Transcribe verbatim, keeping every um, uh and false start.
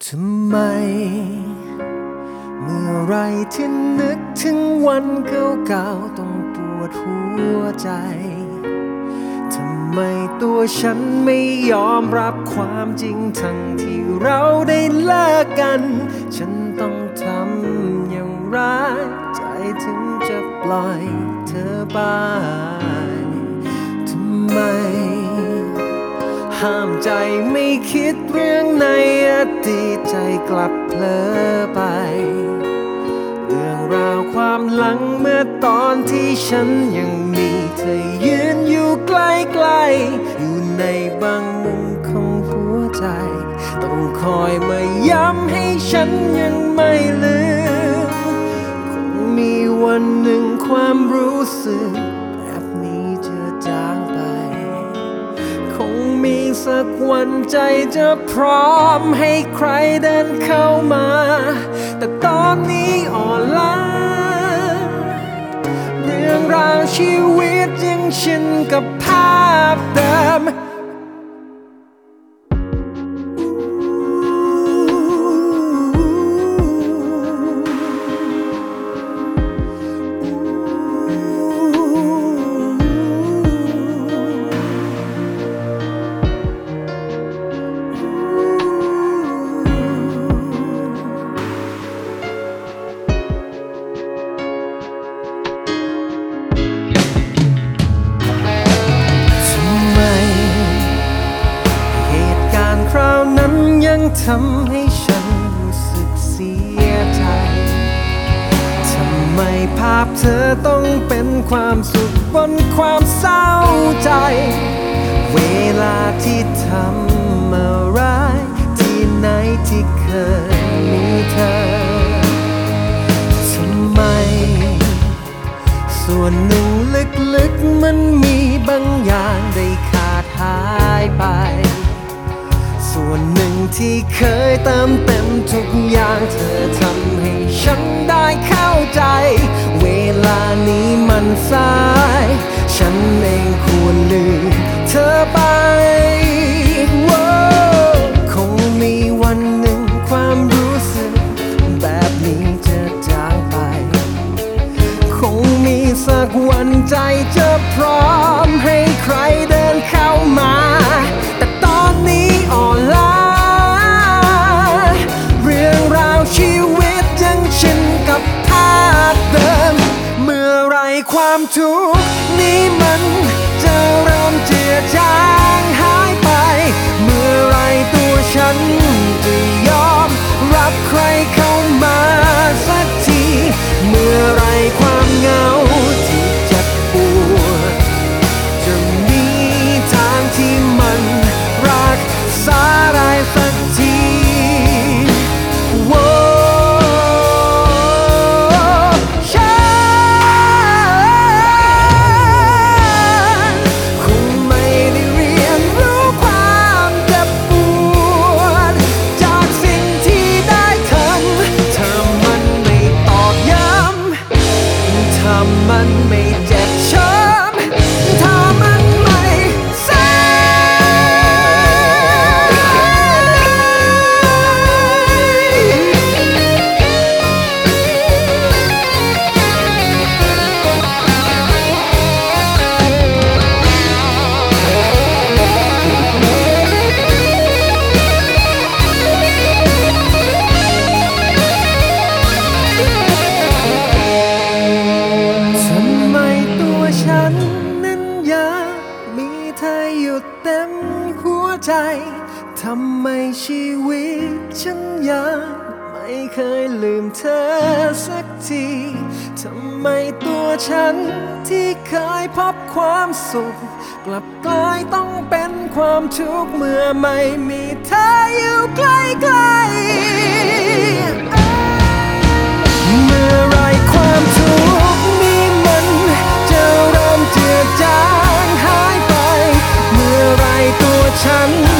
ทำไมเมื่อไรที่นึกถึงวันเก่าๆต้องปวดหัวใจทำไมตัวฉันไม่ยอมรับความจริงทั้งที่เราได้เลิกกันฉันต้องทำอย่างไรใจถึงจะปล่อยเธอไปทำไมห้ามใจไม่คิดเรื่องในอดีตใจกลับเผลอไปเรื่องราวความหลังเมื่อตอนที่ฉันยังมีเธอยืนอยู่ใกล้ๆอยู่ในบางมุมของหัวใจต้องคอยมาย้ำให้ฉันยังไม่ลืมคงมีวันหนึ่งความรู้สึกแบบนี้จะจางไปคงมีสักวันใจจะพร้อมให้ใครเดินเข้ามาแต่ตอนนี้อ่อนล้าเรื่องราวชีวิตยังชินกับภาพเดิมคราวนั้นยังทำให้ฉันรู้สึกเสียใจทำไมภาพเธอต้องเป็นความสุขบนความเศร้าใจเวลาที่ทำอะไรที่ไหนที่เคยมีเธอทำไมส่วนหนึ่งลึกๆมันมีบางอย่างได้ขาดหายไปส่วนหนึ่งที่เคยเติมเต็มทุกอย่างเธอทำให้ฉันได้เข้าใจเวลานี้มันสายฉันเองควรลืมเธอไปคงมีวันหนึ่งความรู้สึกแบบนี้จะจางไปคงมีสักวันใจจะพร้อมให้ใครเดินเข้ามาแต่ตอนนี้อ่อนล้าเรื่องราวชีวิตยังชินกับภาพเดิมเมื่อไรความทุกข์นี้มันจะเริ่มเจือจางหายไปเมื่อไรตัวฉันจะยอมรับใครเข้ามาสักทีเมื่อไรความเหงาที่เจ็บปวดจะมีทางที่มันรักษาได้สักทีฉันคงไม่ได้เรียนรู้ความเจ็บปวดจากสิ่งที่ได้ทำถ้ามันไม่ตอกย้ำถ้ามันไม่เจ็บช้ำถ้ามันไม่แสทำไมตัวฉันนั้นยังมีเธออยู่เต็มหัวใจทำไมชีวิตฉันยังไม่เคยลืมเธอสักทีทำไมตัวฉันที่เคยพบความสุขกลับกลายต้องเป็นความทุกข์เมื่อไม่มีเธออยู่ใกล้ๆเมื่อไรความทุกข์นี้มันจะเริ่มเจือจางหายไปเมื่อไรตัวฉัน